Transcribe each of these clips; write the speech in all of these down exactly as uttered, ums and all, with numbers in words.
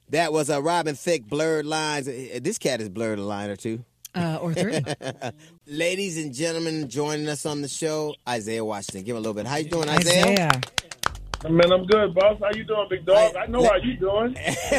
That was a Robin Thicke, Blurred Lines. This cat is blurred a line or two. Uh, or three. Ladies and gentlemen, joining us on the show, Isaiah Washington. Give him a little bit. How you doing, Isaiah? Isaiah. Man, I'm good, boss. How you doing, big dog? I, I know how you doing.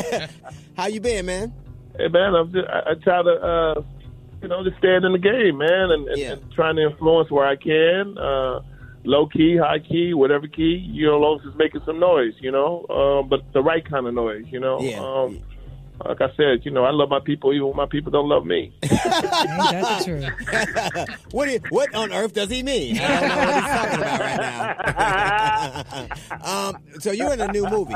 How you been, man? Hey, man, I'm just, I, I try to, uh, you know, just stand in the game, man, and, and, Yeah. and trying to influence where I can. Uh, low key, high key, whatever key, you know, as long as it's making some noise, you know, uh, but the right kind of noise, you know. Yeah. Um, like I said, you know, I love my people even when my people don't love me. Ain't that the truth? what, do you, what on earth does he mean? I don't know what he's talking about right now. um, so you're in a new movie.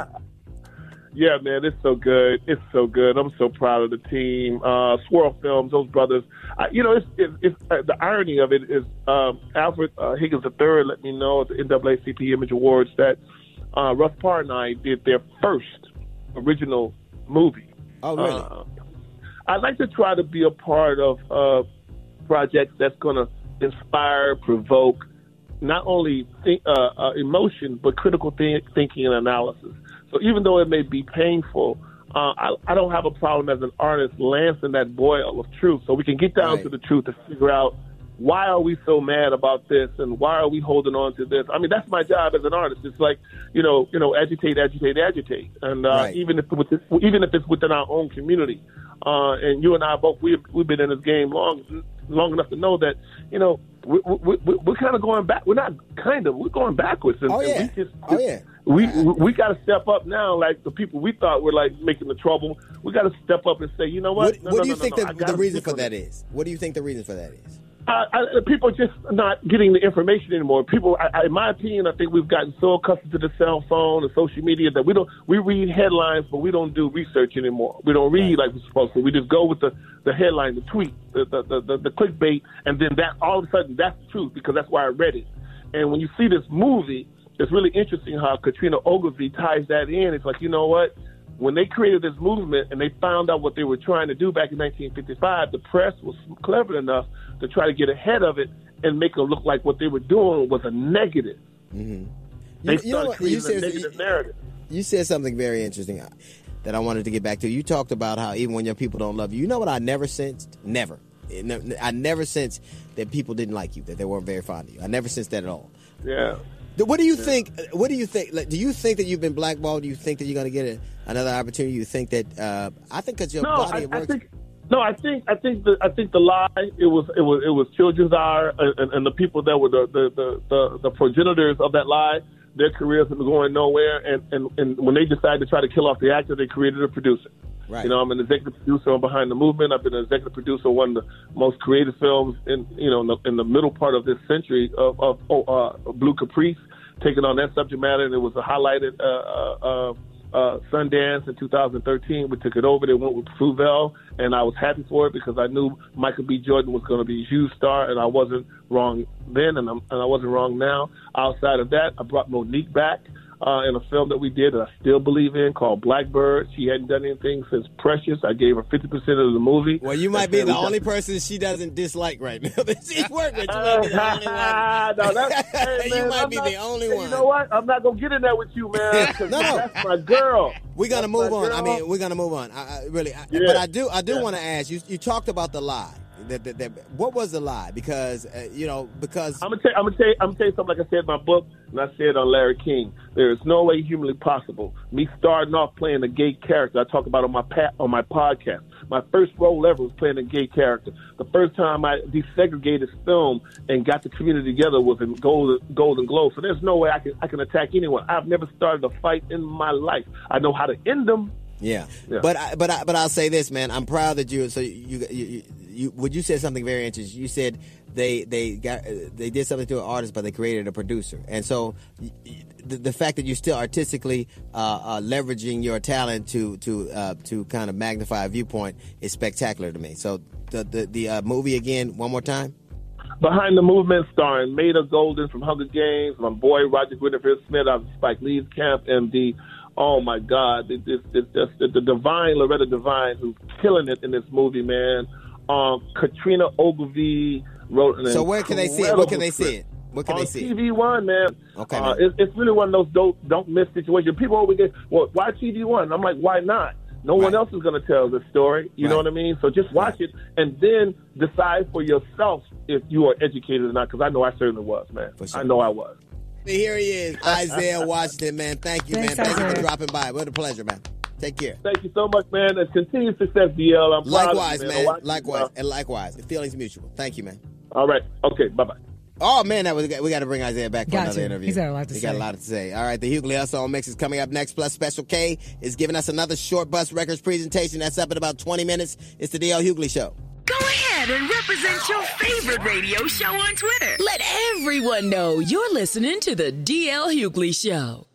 Yeah, man, it's so good. It's so good. I'm so proud of the team. Uh, Swirl Films, those brothers. I, you know, it's, it's, it's uh, the irony of it is um, Alfred uh, Higgins the third let me know at the N double A C P Image Awards that uh, Russ Parr and I did their first original movie. Oh, really? Uh, I'd like to try to be a part of uh, projects that's going to inspire, provoke, not only think, uh, uh, emotion, but critical think- thinking and analysis. So even though it may be painful, uh, I, I don't have a problem as an artist lancing that boil of truth so we can get down Right. to the truth and figure out why are we so mad about this and why are we holding on to this? I mean, that's my job as an artist. It's like, you know, you know, agitate, agitate, agitate. And uh, Right. even if it's, even if it's within our own community. Uh, and you and I both, we've, we've been in this game long long enough to know that, you know, we, we, we, we're kind of going back. We're not kind of, we're going backwards. And, Oh, and yeah. we just, Oh, yeah. We we got to step up now. Like the people we thought were like making the trouble, we got to step up and say, you know what? What, No, what no, do you no, think no, no. the, I gotta the reason stick for on that it. is? What do you think the reason for that is? Uh, I, people are just not getting the information anymore. People, I, I, in my opinion, I think we've gotten so accustomed to the cell phone and social media that we don't. We read headlines, but we don't do research anymore. We don't read like we're supposed to. We just go with the, the headline, the tweet, the the, the the the clickbait, and then that all of a sudden that's the truth because that's why I read it. And when you see this movie, it's really interesting how Katrina Ogilvy ties that in. It's like, you know what? When they created this movement and they found out what they were trying to do back in nineteen fifty-five, the press was clever enough to try to get ahead of it and make it look like what they were doing was a negative. Mm-hmm. They You, started you know what? creating You said, a negative you, narrative. you said something very interesting that I wanted to get back to. You talked about how even when your people don't love you, you know what I never sensed? Never. It ne- I never sensed that people didn't like you, that they weren't very fond of you. I never sensed that at all. Yeah. What do you think? What do you think? Like, do you think that you've been blackballed? Do you think that you're going to get a, another opportunity? You think that? Uh, I think because your No, body I, of I work. think. No, I think I think the I think the lie it was it was it was Children's Hour and, and the people that were the the, the, the the progenitors of that lie. Their careers were going nowhere, and, and, and when they decided to try to kill off the actor, they created a producer. Right. You know, I'm an executive producer on Behind the Movement. I've been an executive producer on one of the most creative films in you know in the, in the middle part of this century of, of oh, uh, Blue Caprice, taking on that subject matter, and it was a highlighted uh, uh, uh, uh, Sundance in two thousand thirteen. We took it over. They went with Fruvel, and I was happy for it because I knew Michael B. Jordan was going to be a huge star, and I wasn't wrong then, and, I'm, and I wasn't wrong now. Outside of that, I brought Monique back uh, in a film that we did that I still believe in called Blackbird. She hadn't done anything since Precious. I gave her fifty percent of the movie. Well, you might be the only person she doesn't dislike right now. She's working with you. Might be the only one. no, that's, hey, man, you might I'm be not, the only hey, one. You know what? I'm not gonna get in there with you, man. 'Cause No, no. that's my girl. We're gonna That's move my on. I girl. mean, we're gonna move on. I, I really, I, Yeah. but I do, I do Yeah. want to ask you. You talked about the lie. That, that, that, what was the lie? Because uh, you know, because I'm gonna tell. I'm gonna tell. You, I'm gonna tell you something. Like I said in my book, and I said on Larry King, there is no way humanly possible me starting off playing a gay character. I talk about on my pa- on my podcast. My first role ever was playing a gay character. The first time I desegregated film and got the community together was in Golden Golden Globe. So there's no way I can I can attack anyone. I've never started a fight in my life. I know how to end them. yeah. Yeah. But I, but I, but I'll say this, man. I'm proud that you. So you, you, you, you would you said something very interesting. You said they they got they did something to an artist, but they created a producer. And so the, the fact that you're still artistically uh, uh, leveraging your talent to to uh, to kind of magnify a viewpoint is spectacular to me. So the the, the uh, movie again, one more time. Behind the Movement, starring Maida Golden from Hunger Games, my boy Roger Winterfield Smith out of Spike Lee's camp, and the oh my God, this this this the, the divine Loretta Devine who's killing it in this movie, man. Um, Katrina Ogilvy wrote an So where can they see it? Where can they see script. it? Where can On they see T it? V One, man. Okay, uh, man. it's, it's really one of those don't don't miss situations. People always get, well, why T V One? I'm like, why not? No one Right. else is going to tell the story. You know Right. what I mean? So just watch it and then decide for yourself if you are educated or not, because I know I certainly was, man. For sure. I know I was. Here he is, Isaiah Washington, man. Thank you, Thanks, man. Thank you for Isaiah. dropping by. What a pleasure, man. Take care. Thank you so much, man, and continued success, D L. I'm proud of you, Likewise, man. man. Watch you, Likewise. uh, And likewise. The feeling's mutual. Thank you, man. All right. Okay. Bye-bye. Oh, man, that was we got to bring Isaiah back for Got another to. interview. He's got a lot to he say. got a lot to say. All right, the Hughley Hustle on Mix is coming up next. Plus, Special K is giving us another Short Bus Records presentation. That's up in about twenty minutes. It's the D L Hughley Show. Go ahead and represent your favorite radio show on Twitter. Let everyone know you're listening to the D L Hughley Show.